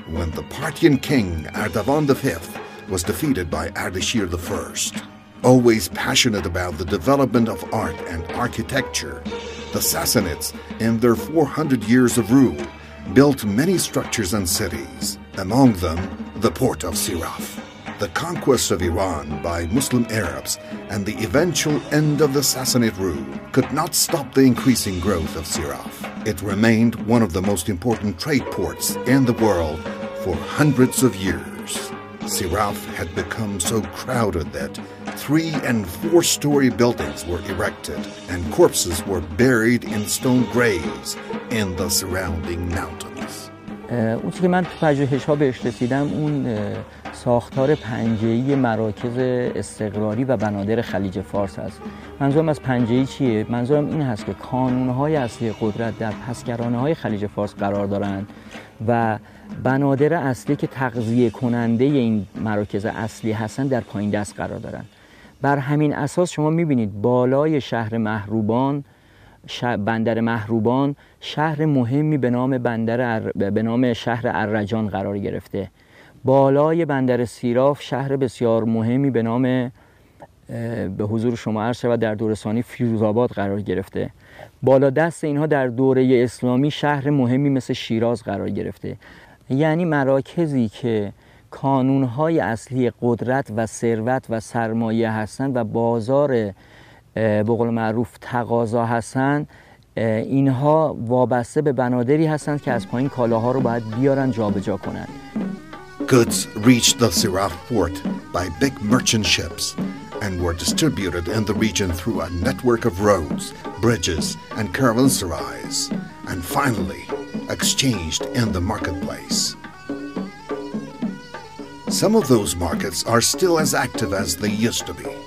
when the Parthian king Ardavan V was defeated by Ardashir I. Always passionate about the development of art and architecture, the Sassanids, in their 400 years of rule, built many structures and cities, among them the port of Siraf. The conquest of Iran by Muslim Arabs and the eventual end of the Sassanid rule could not stop the increasing growth of Siraf. It remained one of the most important trade ports in the world for hundreds of years. Siraf had become so crowded that 3- and 4-story buildings were erected and corpses were buried in stone graves in the surrounding mountains. اون چیزی که من تو پژوهش‌ها بهش رسیدم اون ساختار پنجه‌ای مراکز استقراری و بنادر خلیج فارس است. منظورم از پنجه‌ای چیه؟ منظورم این هست که کانون‌های اصلی قدرت در پسگرانه‌های خلیج فارس قرار دارند و بنادر اصلی که تغذیه کننده این مراکز اصلی هستن در پایین دست قرار دارند. بر همین اساس شما می‌بینید بالای شهر محروبان بندر محروبان شهر مهمی به نام شهر ارجان قرار گرفته. بالای بندر سیراف شهر بسیار مهمی به نام به حضور شما عرض شود در دوره ثانی فیروزآباد قرار گرفته. بالا دست اینها در دوره اسلامی شهر مهمی مثل شیراز قرار گرفته. یعنی مراکزی که کانونهای اصلی قدرت و ثروت و سرمایه هستند و بازار به قول معروف تقاضا هستند، اینها وابسته به بنادری هستند که از پایین کالاها رو باید بیارن جابجا کنند. Goods reached the Siraf port by big merchant ships and were distributed in the region through a network of roads, bridges, and caravanserais, and finally exchanged in the marketplace. Some of those markets are still as active as they used to be.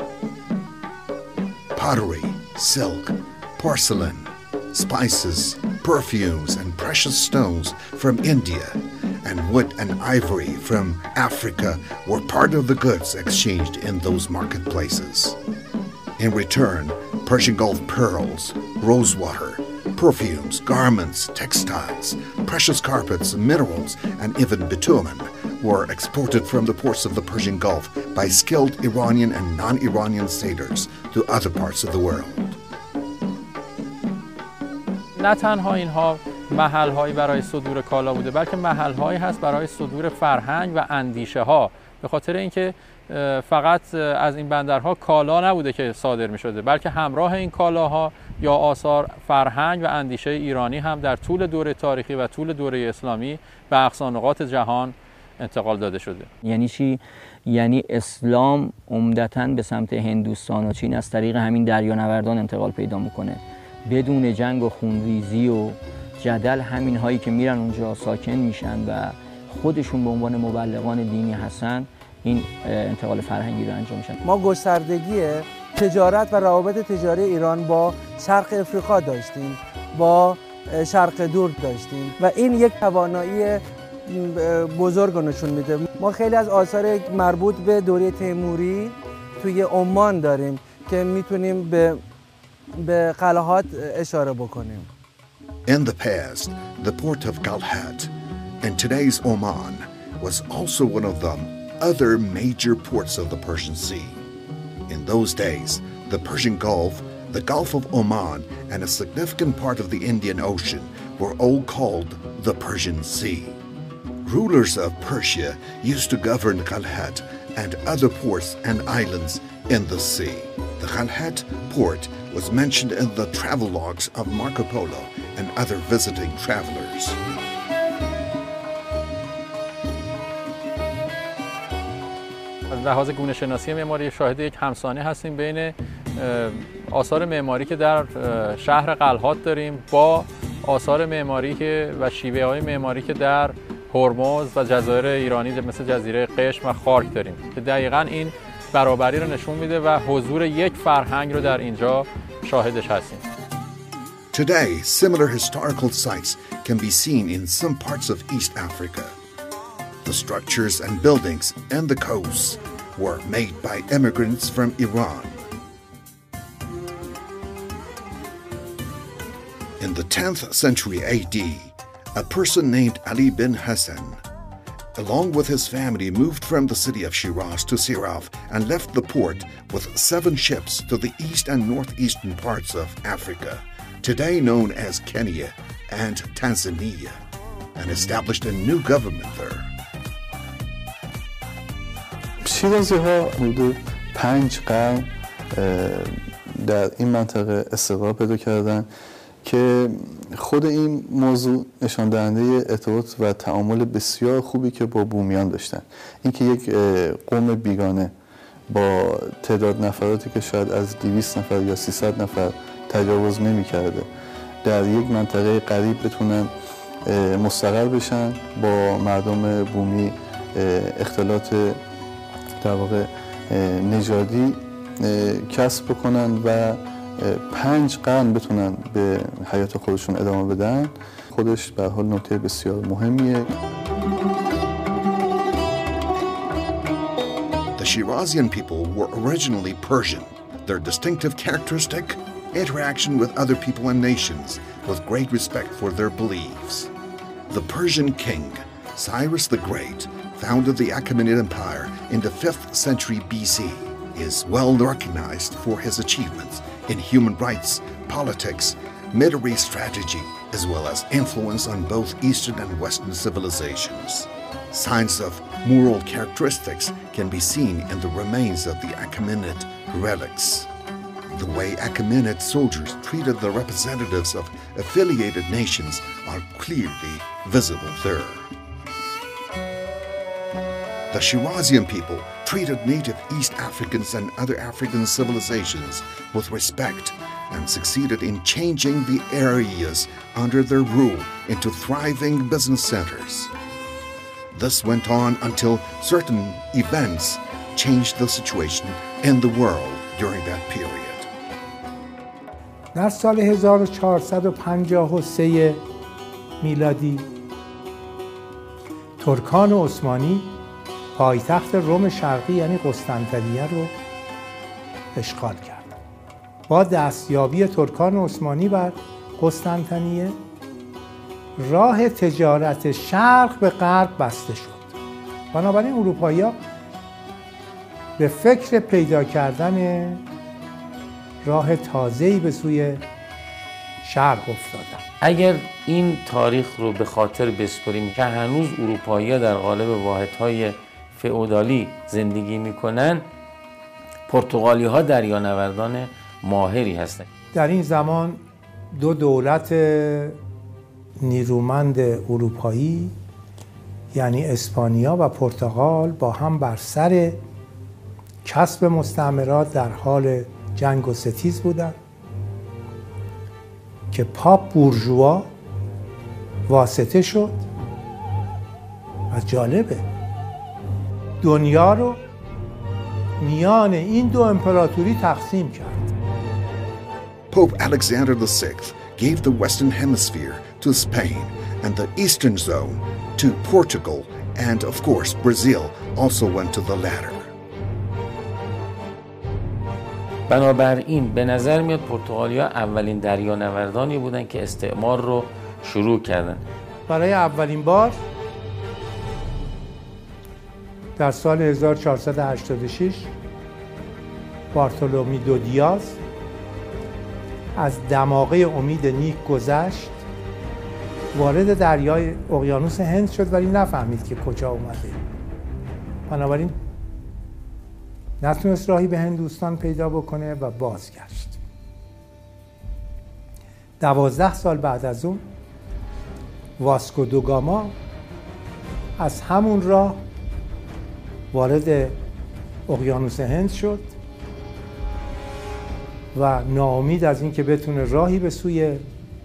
Pottery, silk, porcelain, spices, perfumes, and precious stones from India, and wood and ivory from Africa were part of the goods exchanged in those marketplaces. In return, Persian Gulf pearls, rosewater, perfumes, garments, textiles, precious carpets, minerals, and even bitumen were exported from the ports of the Persian Gulf by skilled Iranian and non-Iranian sailors to other parts of the world. نه تنها اینها محل‌هایی برای صدور کالا بوده، بلکه محل‌هایی هست برای صدور فرهنگ و اندیشه‌ها، به خاطر اینکه فقط از این بندرها کالا نبوده که صادر می‌شده، بلکه همراه این کالاها یا آثار فرهنگ و اندیشه ایرانی هم در طول دوره تاریخی و طول دوره اسلامی به اقصانقاط جهان انتقال داده شده. یعنی چی؟ یعنی اسلام عمدتاً به سمت هندوستان و چین از طریق همین دریانوردان انتقال پیدا میکنه. بدون جنگ و خونریزی و جدل همین هایی که میرن اونجا ساکن میشن و خودشون به عنوان مبلغان دینی هستن، این انتقال فرهنگی رو انجام میشن. ما گستردگی تجارت و روابط تجاری ایران با شرق افریقا داشتیم، با شرق دور داشتیم و این یک توانایی بزرگ نشون میده. ما خیلی از آثار مربوط به دوره تیموری توی عمان داریم که میتونیم به قلعات اشاره بکنیم. In the past, the port of Kalhat in today's Oman was also one of the other major ports of the Persian Sea. In those days, the Persian Gulf, the Gulf of Oman, and a significant part of the Indian Ocean were all called the Persian Sea. Rulers of Persia used to govern Kalhat and other ports and islands in the sea. The Kalhat port was mentioned in the travelogues of Marco Polo and other visiting travelers. از لحاظ گونه‌شناسی معماری شاهد یک همسانی هستیم بین آثار معماری که در شهر قلعات داریم با آثار معماری و شیوه‌های معماری که در هرمز و جزایر ایرانی مثل جزیره قشم و خارک داریم که دقیقاً این برابری رو نشون میده و حضور یک فرهنگ رو در اینجا شاهدش هستیم. Today, similar historical sites can be seen in some parts of East Africa. The structures and buildings and the coasts were made by immigrants from Iran. In the 10th century AD, a person named Ali bin Hassan along with his family, moved from the city of Shiraz to Siraf and left the port with 7 ships to the east and northeastern parts of Africa, today known as Kenya and Tanzania, and established a new government there. شیرازی ها حدود 5 قرن در این منطقه استقرار پیدا کردن که خود این موضوع نشان دهنده ارتباط و تعامل بسیار خوبی که با بومیان داشتن. اینکه یک قوم بیگانه با تعداد نفراتی که شاید از 200 نفر یا 300 نفر تجاوز نمی‌کرده در یک منطقه غریب بتونن مستقر بشن، با مردم بومی اختلاط در واقع نژادی کسب بکنن و 5 قرن بتونن به حیات خودشون ادامه بدن، خودش به حال نکته بسیار مهمیه. The Shirazian people were originally Persian. Their distinctive characteristic, interaction with other people and nations with great respect for their beliefs. The Persian king, Cyrus the Great, founded the Achaemenid Empire in the 5th century BC, is well recognized for his achievements in human rights, politics, Middle East strategy, as well as influence on both Eastern and Western civilizations. Signs of moral characteristics can be seen in the remains of the Achaemenid relics. The way Achaemenid soldiers treated the representatives of affiliated nations are clearly visible there. The Shirazian people treated native East Africans and other African civilizations with respect and succeeded in changing the areas under their rule into thriving business centers. This went on until certain events changed the situation in the world during that period. در سال 1453 میلادی ترکان عثمانی پایتخت روم شرقی یعنی قسطنطنیه رو اشغال کرد. با دستیابی ترکان عثمانی بر قسطنطنیه راه تجارت شرق به غرب بسته شد. بنابراین اروپایی‌ها به فکر پیدا کردن راه تازه‌ای به سوی شرق افتادن. اگر این تاریخ رو به خاطر بسپریم که هنوز اروپایی‌ها در قالب واحدهای فئودالی زندگی میکنن، پرتغالی‌ها دریانوردان ماهری هستند. در این زمان 2 دولت نیرومند اروپایی یعنی اسپانیا و پرتغال با هم بر سر کسب مستعمرات در حال جنگ و ستیز بودند که پاپ بورژوا واسطه شد و جالبه دنیا رو میان این 2 امپراتوری تقسیم کرد. Pope Alexander VI gave the Western Hemisphere to Spain and the Eastern Zone to Portugal, and of course Brazil also went to the latter. بنابراین به نظر میاد پرتغالیا اولین دریانوردانی بودن که استعمار رو شروع کردن. برای اولین بار در سال 1486 بارتولومی دو دیاز از دماغه امید نیک گذشت، وارد دریای اقیانوس هند شد ولی نفهمید که کجا اومده. بنابراین نتونست راهی به هندوستان پیدا بکنه و بازگشت. 12 سال بعد از اون واسکو دو گاما از همون راه وارد اقیانوس هند شد و ناامید از اینکه بتونه راهی به سوی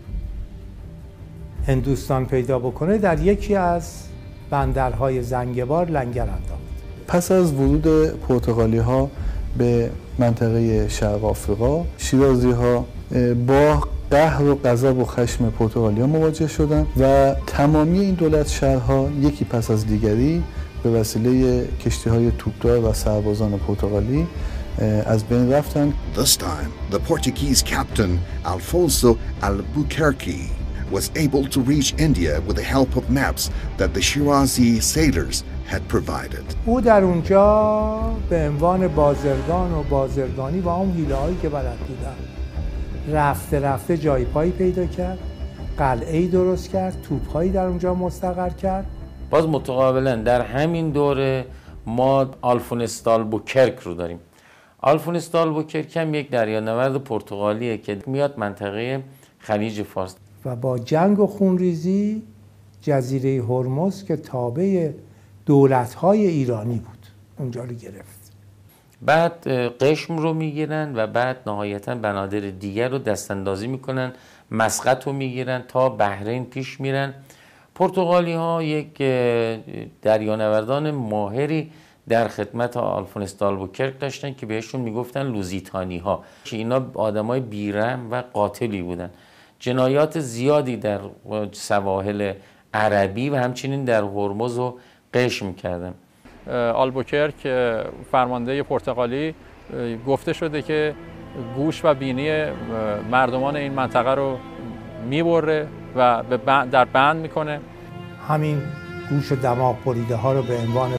هندوستان پیدا بکنه در یکی از بندرهای زنگبار لنگر انداخت. پس از ورود پرتغالی ها به منطقه شرق آفریقا، شیرازی ها با قهر و غضب و خشم پرتغالی ها مواجه شدند و تمامی این دولت شهرها یکی پس از دیگری به وسیله کشتی های توپدار و سربازان پرتغالی از بین رفتند. This time, the Portuguese captain Alfonso Albuquerque was able to reach India with the help of maps that the Shirazi sailors had provided. او در اونجا به عنوان بازرگان و بازرگانی و اون حیله‌هایی که بلد بودن رفته جای پایی پیدا کرد، قلعه‌ای درست کرد، توپ‌هایی در اونجا مستقر کرد. باز متقابلا در همین دوره ما آلفونس دالبوکرک رو داریم. آلفونس دالبوکرک هم یک دریانورد پرتغالیه که میاد منطقه خلیج فارس و با جنگ و خونریزی جزیره هرمز که تابع دولت‌های ایرانی بود اونجا رو گرفت. بعد قشم رو میگیرن و بعد نهایتاً بنادر دیگر رو دستاندازی میکنن، مسقط رو میگیرن تا بحرین پیش میرن. پرتغالی ها یک دریانوردان ماهری در خدمت آلفونس دالبوکرک داشتن که بهشون میگفتن لوزیتانی ها که اینا آدمای بیرحم و قاتلی بودن. جنایات زیادی در سواحل عربی و همچنین در هرمز و قشم کردن. آلبوکرک فرمانده پرتغالی گفته شده که گوش و بینی مردمان این منطقه رو میبره و در بند میکنه. همین گوش و دماغ بریده ها رو به عنوان